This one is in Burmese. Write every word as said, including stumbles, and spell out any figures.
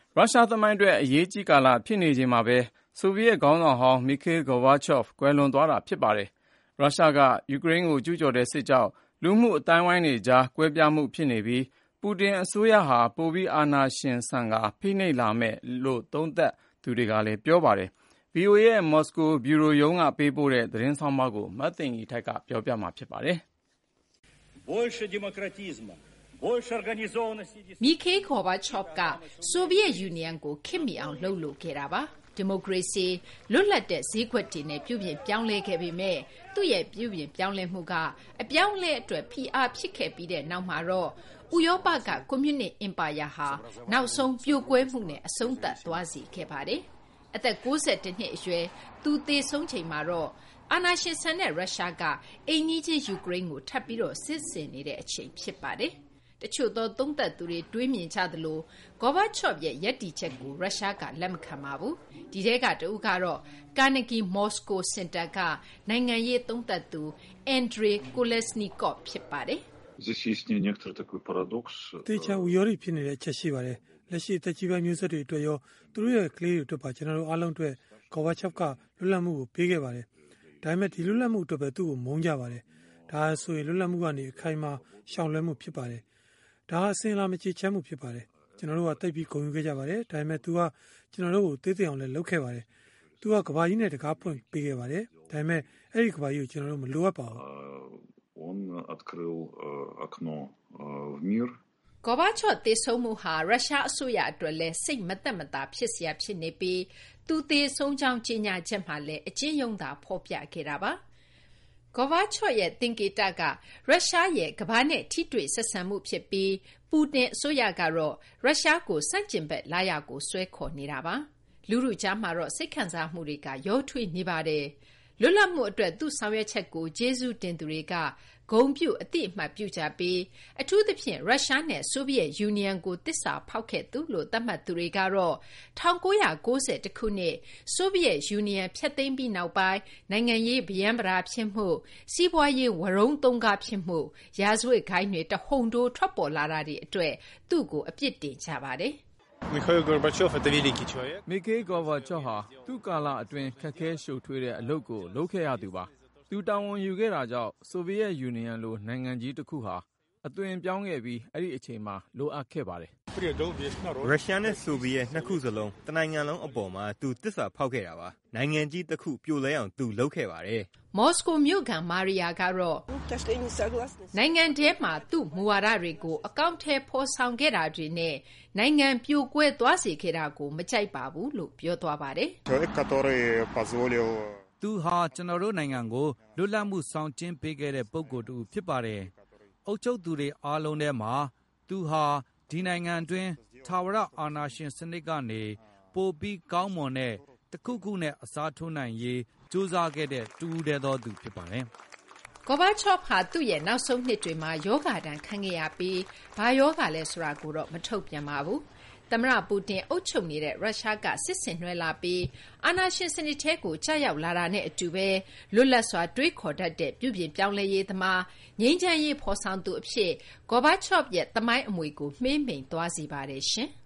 ရုရှားသမိုင်းအတွက်အရေးကြီးကာလဖြစ်နေချိန်မှာပဲဆိုဗီယက်ခေါင်းဆောင်ဟောင်း Mikhail Gorbachev ကွယ်လွန်သွားတာဖြစ်ပါတယ်။ရုရှားကယူကရိန်းကိုကျူးကျော်တဲ့စစ်ကြောင့်လူမှုအတိုင်းဝိုင်းတွေကြားကွဲပြားမှုဖြစ်နေပြီးပူတင်အစိုးရဟာပိုပြီးအာဏာရှင်ဆန်ကဖိနှိပ်လာမယ်လို့သုံးသပ်သူတွေကလည်းပြောပါတယ်။ ဗွီအိုအေ ရဲ့မော်စကိုဗျူရိုရုံးကပေးပို့တဲ့သတင်းဆောင်းပါးကိုမသိင်္ဂီထိုက်ကပြောပြမှာဖြစ်ပါတယ်။ Mikhail Gorbachev ကဆိုဗီယက်ယူနီယံကိုခေတ်မီအောင်လှုပ်လို့ခဲ့တာပါ။ဒီမိုကရေစီလွတ်လပ်တဲ့ဈေးကွက်တွေနဲ့ပြုပြင်ပြောင်းလဲခဲ့ပေမဲ့သူ့ရဲ့ပြုပြင်ပြောင်းလဲမှုကအပြောင်းလဲအတွက်ဖိအားဖြစ်ခဲ့ပြီးတဲ့နောက်မှာတော့ဥရောပကကွန်မြူနစ်အင်ပါယာဟာနောက်ဆုံးပြိုကွဲမှုနဲ့အဆုံးသတ်သွားစေခဲ့ပါတယ်။အသက်၉၁နှစ်အရွယ်သူသေဆုံးချိန်မှာတော့အာဏာရှင်ဆန်တဲ့ရုရှားကအိမ်နီးချင်းယူကရိန်းကိုထပ်ပြီးတော့စစ်ဆင်နေတဲ့အချိန်ဖြစ်ပါတယ်။တချို့သောသုံးသပ်သူတွေတွေးမြင်ကြသလို Gorbachev ရဲ့ရပ်တည်ချက်ကိုရုရှားကလက်မခံပါဘူး။ဒီထဲကတဦးကတော့ Carnegie Moscow Center ကနိုင်ငံရေးသုံးသပ်သူ Andrei Kolesnikov ဖြစ်ပါတယ်။တေချာဝီယောရီဖြစ်နေတဲ့အချက်ရှိပါတယ်။လက်ရှိအသက်ကြီးပိုင်းမျိုးဆက်တွေအတွက်ရောသူတို့ရဲ့ကလေးတွေအတွက်ပါကျွန်တော်တို့အားလုံးအတွက် Gorbachev ကလွတ်လပ်မှုကိုပေးခဲ့ပါတယ်။ဒါပေမဲ့ဒီလွတ်လပ်မှုအတွက်ပဲသူ့ကိုမုန်းကြပါတယ်။ဒါဆိုရင်လွတ်လပ်မှုကနေအခိုင်အမာရှောင်လွှဲမှုဖြစ်ပါတယ်။ဒါဟာအစင်လာမချေချမ်းမှုဖြစ်ပါတယ်။ကျွန်တော်တို့ကတိတ်ပြီးဂုဏ်ယူခဲ့ကြပါတယ်။ဒါပေမဲ့သူကကျွန်တော်တို့ကိုသေးသေးအောင်လည်းလုပ်ခဲ့ပါတယ်။သူကကဘာကြီးနဲ့တကားဖွင့်ပေးခဲ့ပါတယ်။ဒါပေမဲ့အဲ့ဒီကဘာကြီးကိုကျွန်တော်တို့မလိုအပ်ပါဘူး။ Gorbachev သေဆုံးမှုဟာရုရှားအစိုးရအတွက်လည်းစိတ်မသက်မသာဖြစ်စရာဖြစ်နေပြီးသူသေဆုံးကြောင်းကြေညာချက်မှာလည်းအကျဉ်းယုံသာဖော်ပြခဲ့တာပါ။ Gorbachev ရဲ့သင်္ကေတကရုရှားရဲ့ကမ္ဘာနဲ့ထိတွေ့ဆက်ဆံမှုဖြစ်ပြီးပူတင်အစိုးရကတော့ရုရှားကိုဆန့်ကျင်ဘက်လာရာကိုဆွဲခေါ်နေတာပါ။လူထုကြားမှာတော့စိတ်ခံစားမှုတွေကရောထွေးနေပါတယ်။လွတ်လပ်မှုအတွက်သူ့ဆောင်ရွက်ချက်ကိုကျေးဇူးတင်သူတွေကဂုဏ်ပြုအသိအမှတ်ပြုကြပြီးအထူးသဖြင့်ရုရှားနဲ့ဆိုဗီယက်ယူနီယံကိုတစ္ဆာဖောက်ခဲ့သူလို့သတ်မှတ်သူတွေကတော့၁၉၉၁ခုနှစ်ဆိုဗီယက်ယူနီယံဖျက်သိမ်းပြီးနောက်ပိုင်းနိုင်ငံရေးဗရမ်းဗတာဖြစ်မှုစီးပွားရေးဝရုန်းသုံးကားဖြစ်မှုရာဇဝတ်ဂိုဏ်းတွေတဟုန်တိုးထွက်ပေါ်လာတာတွေအတွက်သူ့ကိုအပြစ်တင်ကြပါတယ်။ Mikhail Gorbachev ဟာသူ့ကာလအတွင်းခက်ခဲရှုပ်ထွေးတဲ့အလုပ်ကိုလုပ်ခဲ့ရသူပါ။သူတာဝန်ယူခဲ့တာကြောင့်ဆိုဗီယက်ယူနီယံလိုနိုင်ငံကြီးတစ်ခုဟာအသွင်ပြောင်းခဲ့ပြီးအဲ့ဒီအချိန်မှာလိုအပ်ခဲ့ပါတယ်။ရုရှားနဲ့ဆိုဗီယက်နှစ်ခုစလုံးတနိုင်ငံလုံးအပေါ်မှာသူတစ္ဆာဖောက်ခဲ့တာပါ။နိုင်ငံကြီးတစ်ခုပြိုလဲအောင်သူလုပ်ခဲ့ပါတယ်။မော်စကိုမြို့ခံမာရီယာကတော့နိုင်ငံထဲမှာသူ့မူဝါဒတွေကိုအကောင့်ထဲဖော်ဆောင်ခဲ့တာတွေနဲ့နိုင်ငံပြိုကွဲသွားစေခဲ့တာကိုမကြိုက်ပါဘူးလို့ပြောသွားပါတယ်။သူဟာကျွန်တော်တို့နိုင်ငံကိုလွတ်လပ်မှုဆောင်ကျဉ်ပေးခဲ့တဲ့ပုဂ္ဂိုလ်တူဖြစ်ပါတယ်။အုပ်ချုပ်သူတွေအားလုံးထဲမှာသူဟာဒီနိုင်ငံတွင်းထာဝရအာဏာရှင်စနစ်ကနေပိုပြီးကောင်းမွန်တဲ့တခုခုနဲ့အစားထိုးနိုင်ရေးကြိုးစားခဲ့တဲ့တူဦးတဲ့သောသူဖြစ်ပါတယ်။ Gorbachev ဟာသူ့ရဲ့နောက်ဆုံးနှစ်တွေမှာယောဂဒဏ်ခံခဲ့ရပြီးဘာယောဂလဲဆိုတာကိုတော့မထုတ်ပြန်ပါဘူး။သမ္မတပူတင်အုပ်ချုပ်နေတဲ့ရုရှားကစစ်ဆင်နွှဲလာပြီးအာဏာရှင်စနစ်ထဲကိုကျရောက်လာတာနဲ့အတူပဲလွတ်လပ်စွာတွေးခေါ်တတ်တဲ့ပြုပြင်ပြောင်းလဲရေးသမားငြိမ်းချမ်းရေးဖော်ဆောင်သူအဖြစ် Gorbachev ရဲ့သမိုင်းအမွေကိုမှေးမှိန်သွားစေပါတယ်ရှင်။